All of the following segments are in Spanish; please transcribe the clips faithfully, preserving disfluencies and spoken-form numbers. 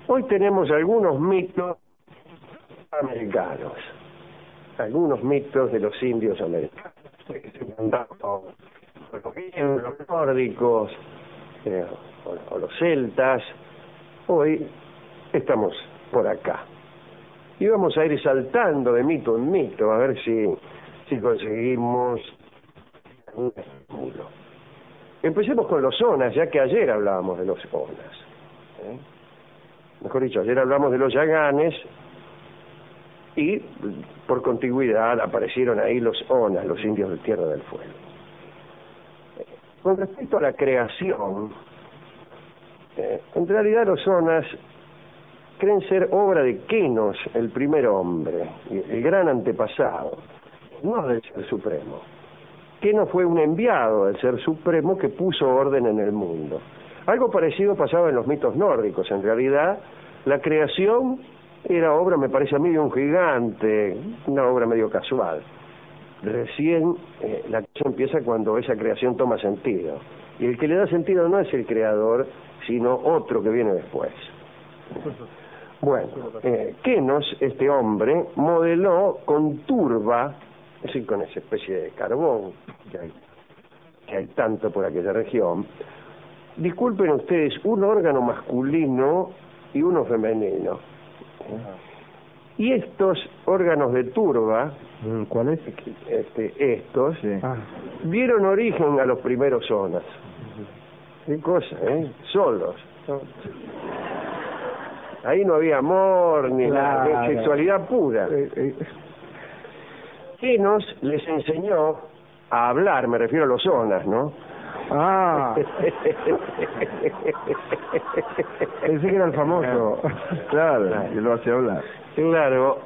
Hoy tenemos algunos mitos americanos, algunos mitos de los indios americanos, que se mandaron por los griegos, los nórdicos, eh, o, o los celtas. Hoy estamos por acá. Y vamos a ir saltando de mito en mito, a ver si, si conseguimos un estímulo. Empecemos con los onas, ya que ayer hablábamos de los onas. ¿eh? Mejor dicho, ayer hablamos de los yaganes y por contigüidad aparecieron ahí los onas, los indios de Tierra del Fuego. Con respecto a la creación, eh, en realidad los onas creen ser obra de Kenos, el primer hombre, el gran antepasado, no del Ser Supremo. Kenos fue un enviado del Ser Supremo que puso orden en el mundo. Algo parecido pasaba en los mitos nórdicos. En realidad, la creación era obra, me parece a mí, de un gigante, una obra medio casual. Recién eh, la creación empieza cuando esa creación toma sentido. Y el que le da sentido no es el creador, sino otro que viene después. Bueno, eh, Kenos, este hombre, modeló con turba, es decir, con esa especie de carbón que hay, que hay tanto por aquella región. Disculpen ustedes, un órgano masculino y uno femenino. Y estos órganos de turba, ¿cuál es? Este, estos, Sí. Ah. dieron origen a los primeros onas. Qué cosa, ¿eh? Solos. Ahí no había amor, ni claro. nada, ni sexualidad pura. Eh, eh. Kenos les enseñó a hablar, me refiero a los onas, ¿no? Ah. Pensé que era el famoso. Claro, que lo hace hablar. Claro.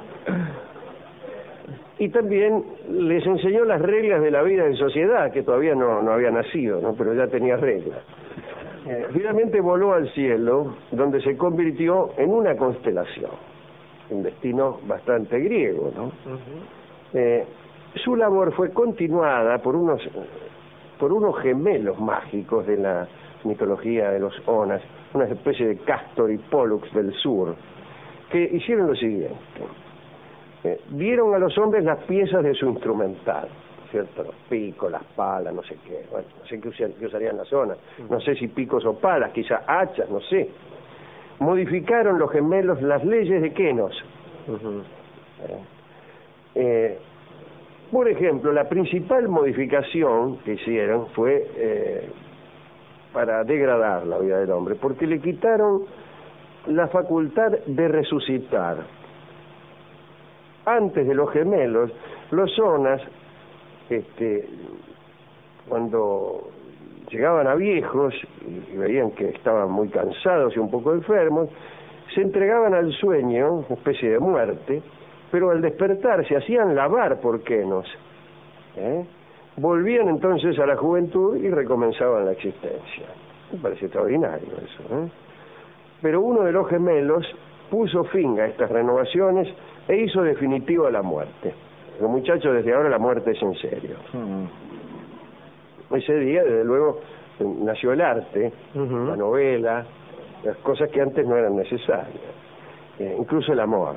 Y también les enseñó las reglas de la vida en sociedad, que todavía no, no había nacido, ¿no? Pero ya tenía reglas. Eh, finalmente voló al cielo, donde se convirtió en una constelación. Un destino bastante griego, ¿no? Uh-huh. eh, su labor fue continuada por unos... por unos gemelos mágicos de la mitología de los onas, una especie de Castor y Pollux del sur, que hicieron lo siguiente. Eh, dieron a los hombres las piezas de su instrumental, ¿cierto? Los picos, las palas, no sé qué, bueno, no sé qué, usar, qué usarían las onas, no sé si picos o palas, quizá hachas, no sé. Modificaron los gemelos las leyes de Kenos. Uh-huh. eh, eh, Por ejemplo, la principal modificación que hicieron fue eh, para degradar la vida del hombre, porque le quitaron la facultad de resucitar. Antes de los gemelos, los onas, este, cuando llegaban a viejos y veían que estaban muy cansados y un poco enfermos, se entregaban al sueño, una especie de muerte, pero al despertar se hacían lavar por Kenos, ¿eh? Volvían entonces a la juventud y recomenzaban la existencia. Me parece extraordinario eso, ¿eh? Pero uno de los gemelos puso fin a estas renovaciones e hizo definitiva la muerte. Los muchachos, desde ahora la muerte es en serio. Uh-huh. Ese día, desde luego, nació el arte, uh-huh. la novela, las cosas que antes no eran necesarias, eh, incluso el amor.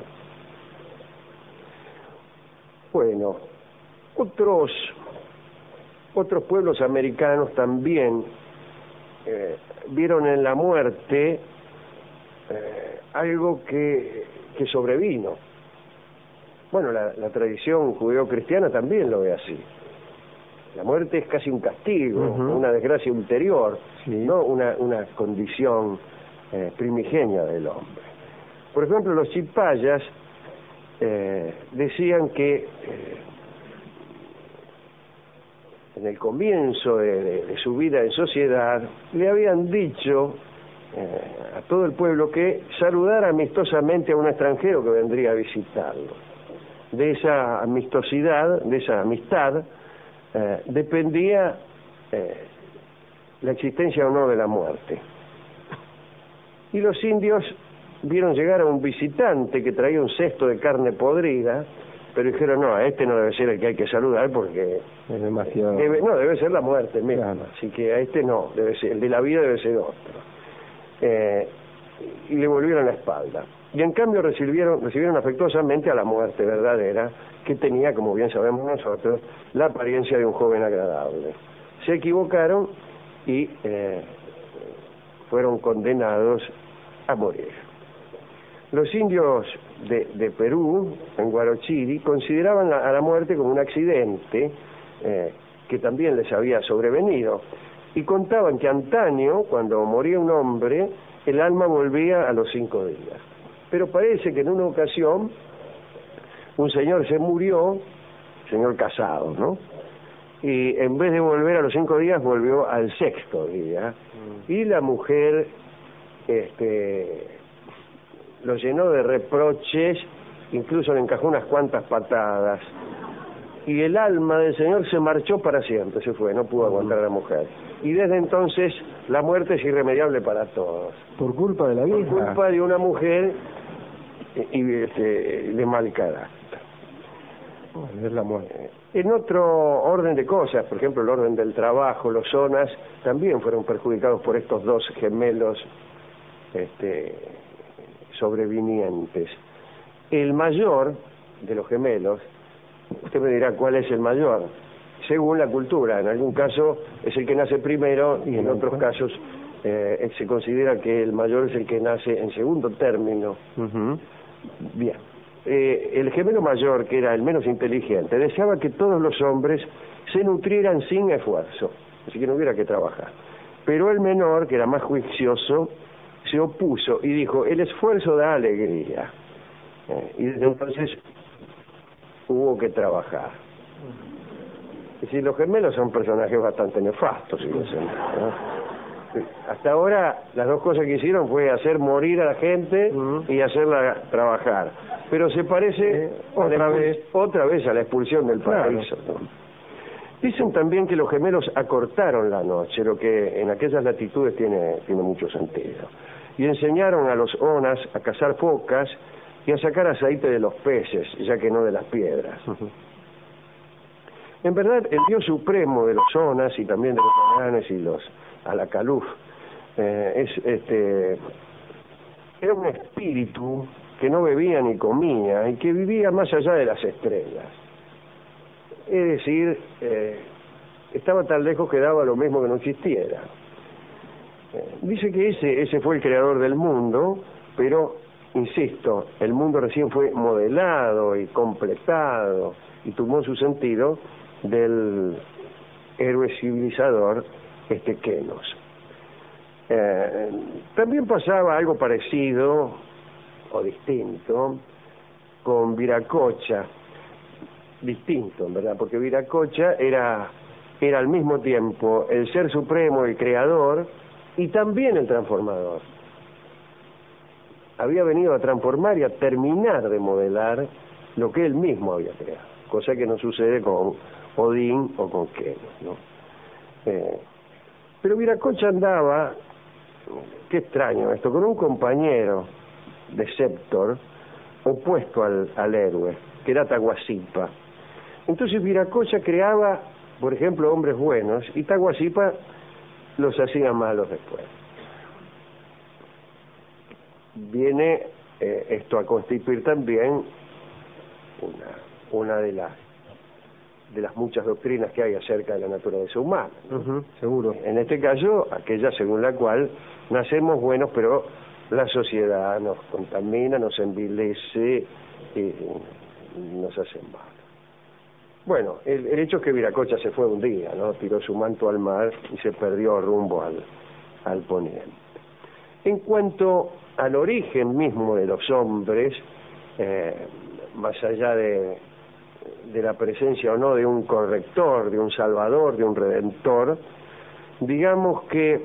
Bueno, otros otros pueblos americanos también eh, vieron en la muerte eh, algo que, que sobrevino. Bueno, la, la tradición judeo-cristiana también lo ve así. La muerte es casi un castigo, uh-huh. una desgracia ulterior, sí. no una, una condición eh, primigenia del hombre. Por ejemplo, los chipayas Eh, decían que eh, en el comienzo de, de, de su vida en sociedad le habían dicho eh, a todo el pueblo que saludara amistosamente a un extranjero que vendría a visitarlo. De esa amistosidad, de esa amistad, eh, dependía eh, la existencia o no de la muerte. Y los indios vieron llegar a un visitante que traía un cesto de carne podrida, pero dijeron, no, a este no debe ser el que hay que saludar porque es demasiado... Debe, no, debe ser la muerte misma, claro. Así que a este no, debe ser, el de la vida debe ser otro. Eh, y le volvieron la espalda. Y en cambio recibieron, recibieron afectuosamente a la muerte verdadera, que tenía, como bien sabemos nosotros, la apariencia de un joven agradable. Se equivocaron y eh, fueron condenados a morir. Los indios de, de Perú, en Guarochiri, consideraban la, a la muerte como un accidente eh, que también les había sobrevenido, y contaban que antaño, cuando moría un hombre, el alma volvía a los cinco días. Pero parece que en una ocasión un señor se murió, señor casado, ¿no? Y en vez de volver a los cinco días, volvió al sexto día. Mm. Y la mujer este, lo llenó de reproches, incluso le encajó unas cuantas patadas. Y el alma del señor se marchó para siempre, se fue, no pudo aguantar a la mujer. Y desde entonces la muerte es irremediable para todos. ¿Por culpa de la vida? Por culpa de una mujer y este, de mal carácter. Bueno, es la muerte. En otro orden de cosas, por ejemplo el orden del trabajo, los zonas también fueron perjudicados por estos dos gemelos este, sobrevinientes. El mayor de los gemelos, usted me dirá cuál es el mayor, según la cultura. En algún caso es el que nace primero y en otros casos eh, se considera que el mayor es el que nace en segundo término. Uh-huh. Bien, eh, el gemelo mayor, que era el menos inteligente, deseaba que todos los hombres se nutrieran sin esfuerzo, así que no hubiera que trabajar. Pero el menor, que era más juicioso, se opuso y dijo: el esfuerzo da alegría. Eh, y desde entonces hubo que trabajar. Es decir, los gemelos son personajes bastante nefastos, ¿sí? ¿no? Hasta ahora las dos cosas que hicieron fue hacer morir a la gente uh-huh. y hacerla trabajar. Pero se parece eh, otra vez otra vez a la expulsión del paraíso. Claro. ¿no? Dicen también que los gemelos acortaron la noche, lo que en aquellas latitudes tiene, tiene mucho sentido. Y enseñaron a los onas a cazar focas y a sacar aceite de los peces, ya que no de las piedras. Uh-huh. En verdad, el dios supremo de los onas y también de los ananes y los alacaluf eh, es este era un espíritu que no bebía ni comía y que vivía más allá de las estrellas. Es decir, eh, estaba tan lejos que daba lo mismo que no existiera. Eh, dice que ese ese fue el creador del mundo, pero insisto, el mundo recién fue modelado y completado y tomó su sentido del héroe civilizador este Kenos. Eh, también pasaba algo parecido o distinto con Viracocha, distinto en verdad, porque Viracocha era era al mismo tiempo el ser supremo, el creador y también el transformador. Había venido a transformar y a terminar de modelar lo que él mismo había creado, cosa que no sucede con Odín o con Kenos, ¿no? Eh, pero Viracocha andaba, qué extraño esto, con un compañero de Septor opuesto al, al héroe, que era Taguasipa. Entonces Viracocha creaba, por ejemplo, hombres buenos, y Taguasipa los hacía malos después. Viene eh, esto a constituir también una, una de las de las muchas doctrinas que hay acerca de la naturaleza humana, ¿no? Uh-huh, seguro. En este caso, aquella según la cual nacemos buenos, pero la sociedad nos contamina, nos envilece y nos hace mal. Bueno, el, el hecho es que Viracocha se fue un día, ¿no? Tiró su manto al mar y se perdió rumbo al, al poniente. En cuanto al origen mismo de los hombres, eh, más allá de de la presencia o no de un corrector, de un salvador, de un redentor, digamos que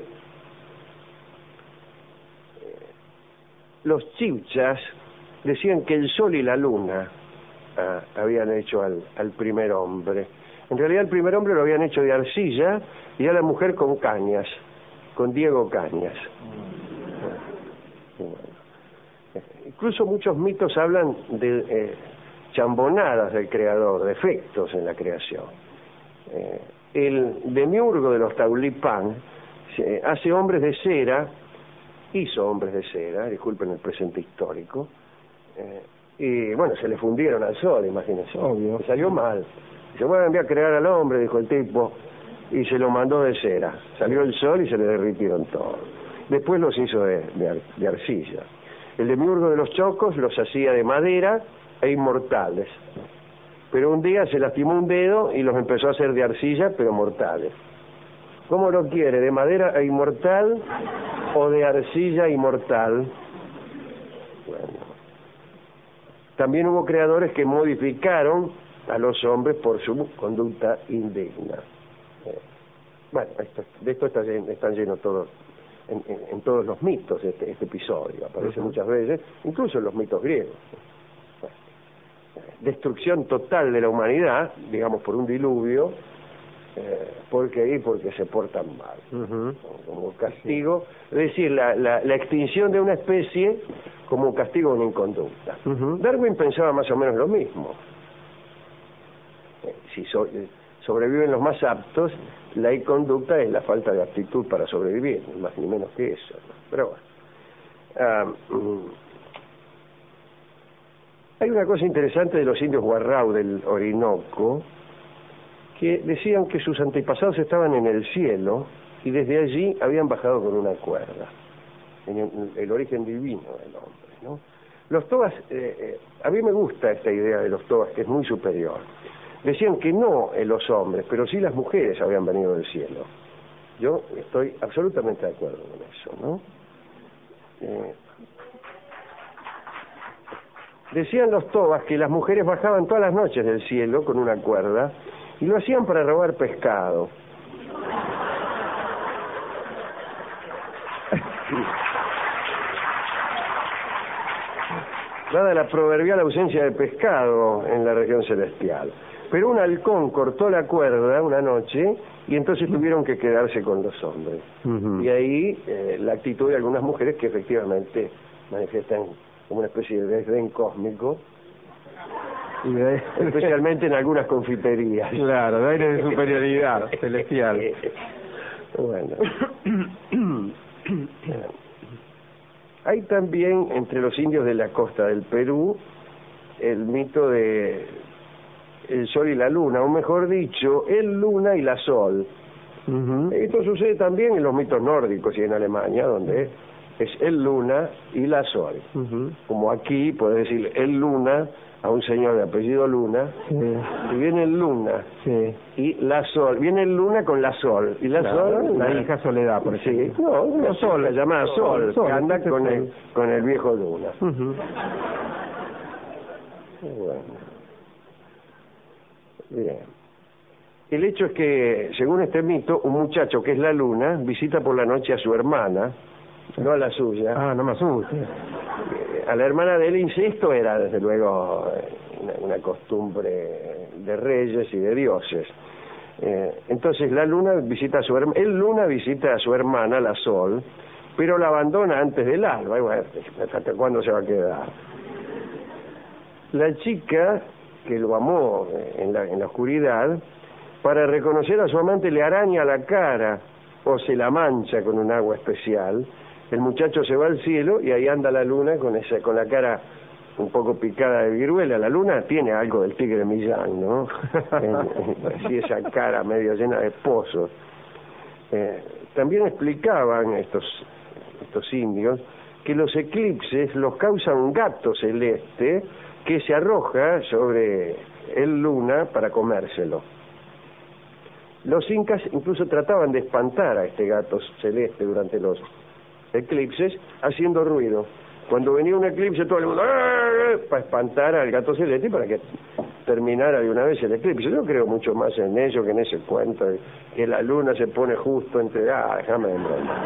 los chibchas decían que el sol y la luna ah, habían hecho al, al primer hombre. En realidad el primer hombre lo habían hecho de arcilla y a la mujer con Cañas, con Diego Cañas. Bueno, incluso muchos mitos hablan de eh, chambonadas del creador, defectos en la creación. Eh, el demiurgo de los Taulipán eh, hace hombres de cera hizo hombres de cera, disculpen el presente histórico, eh, y bueno, se le fundieron al sol, imagínense. Obvio. Le salió mal. Dice, bueno, voy a crear al hombre, dijo el tipo, y se lo mandó de cera. Salió el sol y se le derritieron todos. Después los hizo de, de, ar, de arcilla. El demiurgo de los chocos los hacía de madera e inmortales. Pero un día se lastimó un dedo y los empezó a hacer de arcilla, pero mortales. ¿Cómo lo quiere? ¿De madera e inmortal o de arcilla inmortal? Bueno. También hubo creadores que modificaron a los hombres por su conducta indigna. Eh, bueno, esto, de esto está lleno, están llenos todos, en, en, en todos los mitos este, este episodio. Aparece uh-huh. muchas veces, incluso en los mitos griegos. Bueno, destrucción total de la humanidad, digamos por un diluvio, eh, porque ahí porque se portan mal, uh-huh. como castigo, es decir, la, la, la extinción de una especie como castigo de una inconducta. Uh-huh. Darwin pensaba más o menos lo mismo. Eh, si so, eh, sobreviven los más aptos, la inconducta es la falta de aptitud para sobrevivir, ni más ni menos que eso, ¿no? Pero bueno. Ah, mm, hay una cosa interesante de los indios Guarrao del Orinoco, que decían que sus antepasados estaban en el cielo y desde allí habían bajado con una cuerda, en el, el origen divino del hombre, ¿no? Los tobas, eh, eh, a mí me gusta esta idea de los tobas, que es muy superior. Decían que no eh, los hombres, pero sí las mujeres habían venido del cielo. Yo estoy absolutamente de acuerdo con eso, ¿no? Eh, decían los tobas que las mujeres bajaban todas las noches del cielo con una cuerda y lo hacían para robar pescado. Dada la proverbial ausencia de pescado en la región celestial. Pero un halcón cortó la cuerda una noche y entonces tuvieron que quedarse con los hombres. Uh-huh. Y ahí eh, la actitud de algunas mujeres que efectivamente manifiestan como una especie de desdén cósmico, especialmente en algunas confiterías. Claro, de aire de superioridad celestial. Bueno. Hay también entre los indios de la costa del Perú el mito de el sol y la luna, o mejor dicho, el luna y la sol. Uh-huh. Esto sucede también en los mitos nórdicos y en Alemania, donde es el luna y la sol. Uh-huh. Como aquí puedes decir el luna a un señor de apellido Luna, sí. Y viene el Luna, sí. Y la Sol, viene el Luna con la Sol, y la claro, Sol, la hija Soledad, por ejemplo. Sí, no, una Sol, la llamada Sol, Sol, Sol que anda con Sol. el con el viejo Luna. Uh-huh. Bueno. Bien. El hecho es que, según este mito, un muchacho que es la Luna visita por la noche a su hermana, no a la suya. Ah, no me asuste. A la hermana del incesto era, desde luego, una, una costumbre de reyes y de dioses. Eh, entonces la luna visita a su hermana, el Luna visita a su hermana, la Sol, pero la abandona antes del alba. Y bueno, ¿hasta cuándo se va a quedar? La chica, que lo amó en la, en la oscuridad, para reconocer a su amante le araña la cara o se la mancha con un agua especial. El muchacho se va al cielo y ahí anda la Luna con esa con la cara un poco picada de viruela. La Luna tiene algo del tigre Millán, ¿no? Así esa cara medio llena de pozos. Eh, también explicaban estos estos indios que los eclipses los causa un gato celeste que se arroja sobre el Luna para comérselo. Los incas incluso trataban de espantar a este gato celeste durante los eclipses haciendo ruido. Cuando venía un eclipse todo el mundo ¡ah! Para espantar al gato celeste y para que terminara de una vez el eclipse. Yo creo mucho más en ello que en ese cuento de que la luna se pone justo entre ah déjame de broma.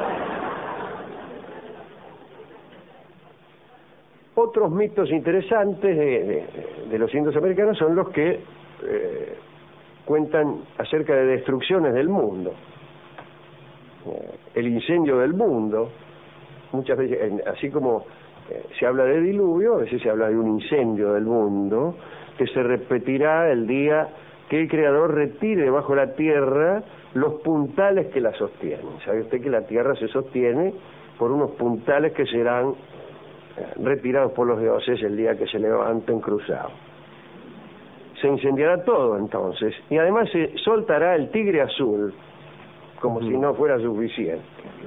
Otros mitos interesantes de, de, de los indios americanos son los que eh, cuentan acerca de destrucciones del mundo, eh, el incendio del mundo. Muchas veces, así como eh, se habla de diluvio, a veces se habla de un incendio del mundo que se repetirá el día que el Creador retire debajo de la tierra los puntales que la sostienen. ¿Sabe usted que la tierra se sostiene por unos puntales que serán retirados por los dioses el día que se levanten cruzados. Se incendiará todo entonces, y además se soltará el tigre azul, como uh-huh. si no fuera suficiente.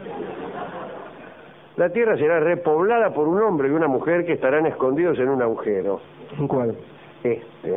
La tierra será repoblada por un hombre y una mujer que estarán escondidos en un agujero. ¿En cuál? Este.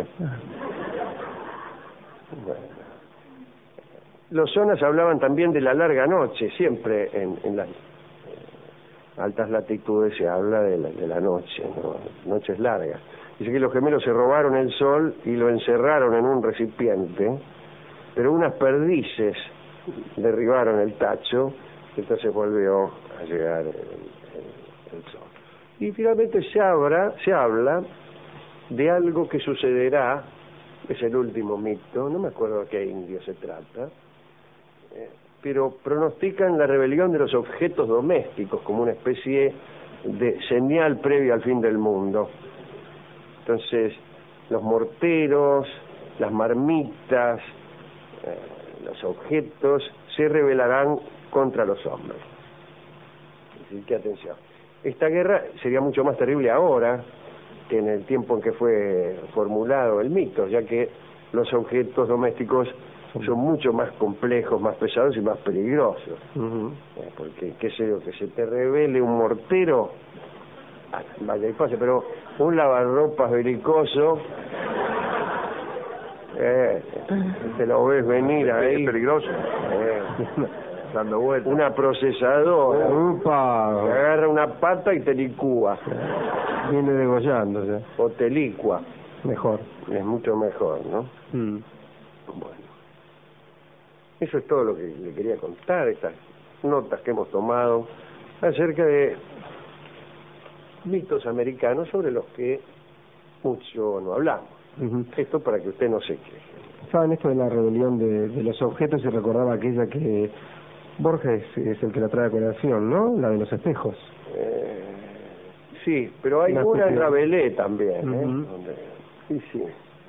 Bueno. Los zonas hablaban también de la larga noche, siempre en, en las altas latitudes se habla de la, de la noche, ¿no? Noches largas. Dice que los gemelos se robaron el sol y lo encerraron en un recipiente, pero unas perdices derribaron el tacho, y entonces volvió a llegar el, el, el sol. Y finalmente se habla, se habla de algo que sucederá, es el último mito, no me acuerdo de qué indio se trata, eh, pero pronostican la rebelión de los objetos domésticos como una especie de señal previa al fin del mundo. Entonces, los morteros, las marmitas, eh, los objetos se rebelarán contra los hombres. Así que atención. Esta guerra sería mucho más terrible ahora que en el tiempo en que fue formulado el mito, ya que los objetos domésticos son mucho más complejos, más pesados y más peligrosos. Uh-huh. eh, porque, qué sé yo, que se te revele un mortero, ah, vaya y pase, pero un lavarropas belicoso, eh, te lo ves venir ahí. Es peligroso. Eh, dando vueltas. Una procesadora. Upa. Te agarra una pata y te licúa. Viene degollándose. O te licua. Mejor. Es mucho mejor, ¿no? Mm. Bueno. Eso es todo lo que le quería contar, estas notas que hemos tomado acerca de mitos americanos sobre los que mucho no hablamos. Uh-huh. Esto para que usted no se queje. Saben esto de la rebelión de, de los objetos y recordaba aquella que Borges es el que la trae a colación, ¿no? La de los espejos. Eh, sí, pero hay la una que... en Rabelais también, ¿eh? Uh-huh. Donde... Sí, sí.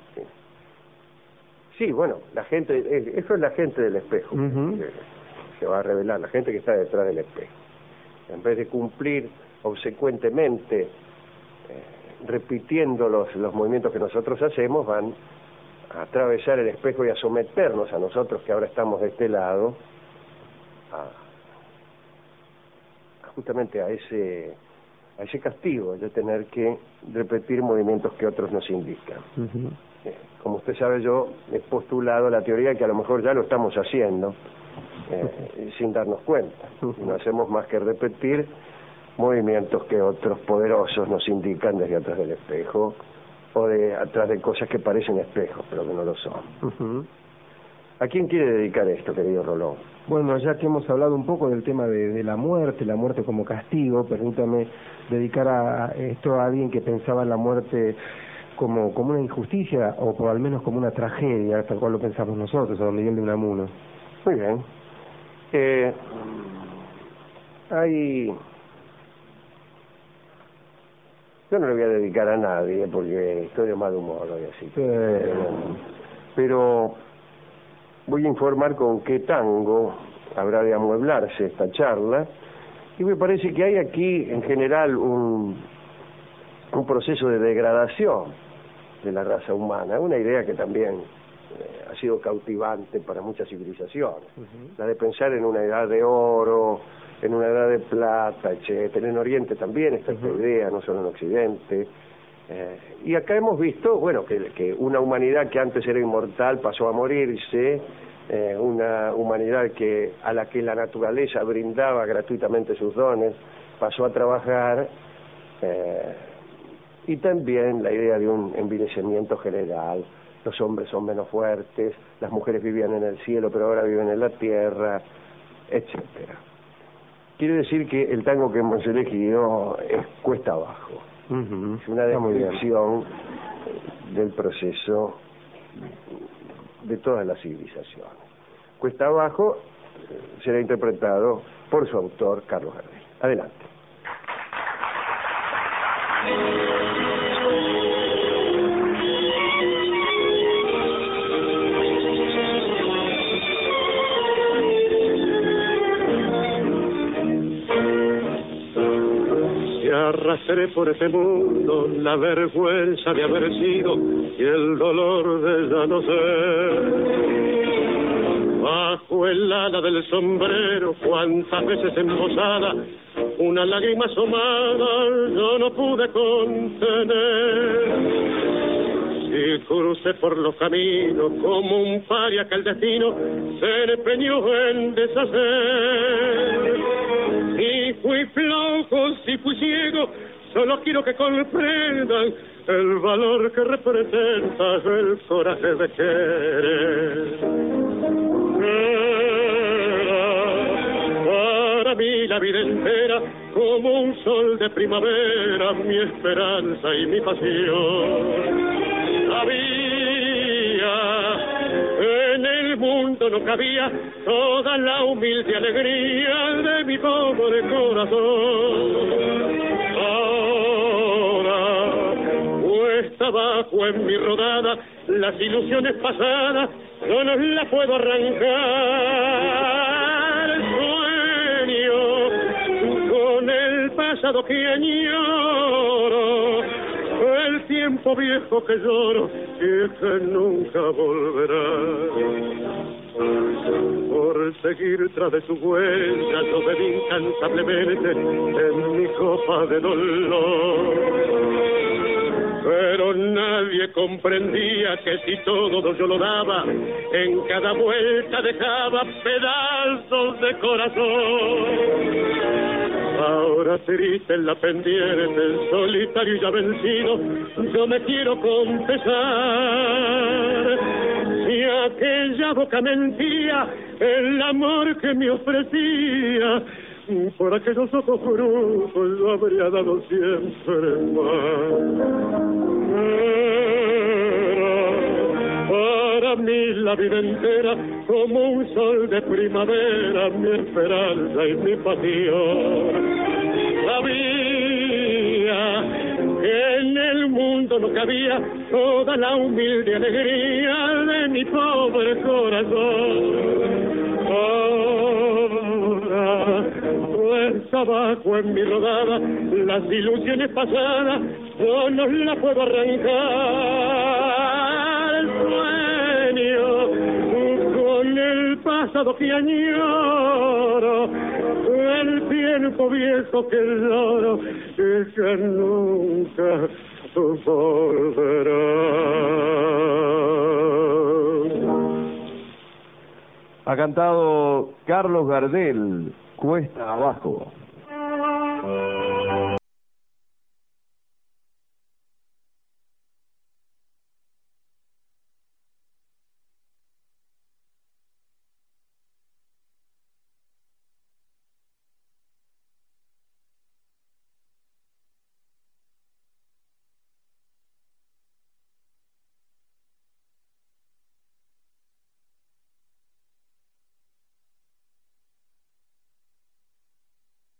Sí, bueno, la gente, eso es la gente del espejo, uh-huh. que se va a revelar, la gente que está detrás del espejo. En vez de cumplir obsecuentemente, eh, repitiendo los, los movimientos que nosotros hacemos, van a atravesar el espejo y a someternos a nosotros que ahora estamos de este lado, a, a justamente a ese, a ese castigo de tener que repetir movimientos que otros nos indican. Uh-huh. Como usted sabe, yo he postulado la teoría que a lo mejor ya lo estamos haciendo eh, sin darnos cuenta. No hacemos más que repetir movimientos que otros poderosos nos indican desde atrás del espejo o de atrás de cosas que parecen espejos, pero que no lo son. Uh-huh. ¿A quién quiere dedicar esto, querido Rolón? Bueno, ya que hemos hablado un poco del tema de, de la muerte, la muerte como castigo, permítame dedicar a esto a alguien que pensaba en la muerte como como una injusticia o por al menos como una tragedia, tal cual lo pensamos nosotros, a don Miguel de Unamuno. Muy bien. Eh, hay... Yo no le voy a dedicar a nadie porque estoy de mal humor hoy así. Sí. Pero, pero voy a informar con qué tango habrá de amueblarse esta charla y me parece que hay aquí en general un, un proceso de degradación de la raza humana, una idea que también eh, ha sido cautivante para muchas civilizaciones, uh-huh. la de pensar en una edad de oro, en una edad de plata, etcétera. En Oriente también está esta uh-huh. idea, no solo en Occidente. Eh, y acá hemos visto, bueno, que, que una humanidad que antes era inmortal pasó a morirse, eh, una humanidad que a la que la naturaleza brindaba gratuitamente sus dones pasó a trabajar. Eh, Y también la idea de un envilecimiento general. Los hombres son menos fuertes, las mujeres vivían en el cielo, pero ahora viven en la tierra, etcétera. Quiere decir que el tango que hemos elegido es Cuesta Abajo. Uh-huh. Es una descripción del proceso de todas las civilizaciones. Cuesta Abajo será interpretado por su autor, Carlos Gardel. Adelante. arrastré por este mundo la vergüenza de haber sido y el dolor de ya no ser. Bajo el ala del sombrero, cuántas veces embosada, una lágrima asomada yo no pude contener. Y crucé por los caminos como un paria que el destino se empeñó en deshacer. Y fui flojo, si fui ciego, solo quiero que comprendan el valor que representa el coraje de querer. Era para mí la vida entera como un sol de primavera, mi esperanza y mi pasión. Había en el mundo, no cabía toda la humilde alegría de mi pobre corazón. Ahora cuesta abajo en mi rodada las ilusiones pasadas, yo no las puedo arrancar. Sueño con el pasado que añoro, el tiempo viejo que lloro y que nunca volverá. Por seguir tras de su huella yo bebí incansablemente en mi copa de dolor. Pero nadie comprendía que si todo yo lo daba, en cada vuelta dejaba pedazos de corazón. Ahora triste en la pendiente, solitario y ya vencido, yo me quiero confesar. Si aquella boca mentía el amor que me ofrecía, por aquellos ojos brujos yo habría dado siempre más. Era para mí la vida entera como un sol de primavera, mi esperanza y mi pasión. Sabía que en el mundo no cabía toda la humilde alegría de mi pobre corazón. Ahora pues abajo en mi rodada las ilusiones pasadas yo no las puedo arrancar. Sueño con el pasado que añoro, el tiempo viejo que lloro y que nunca volverá. Ha cantado Carlos Gardel, Cuesta Abajo.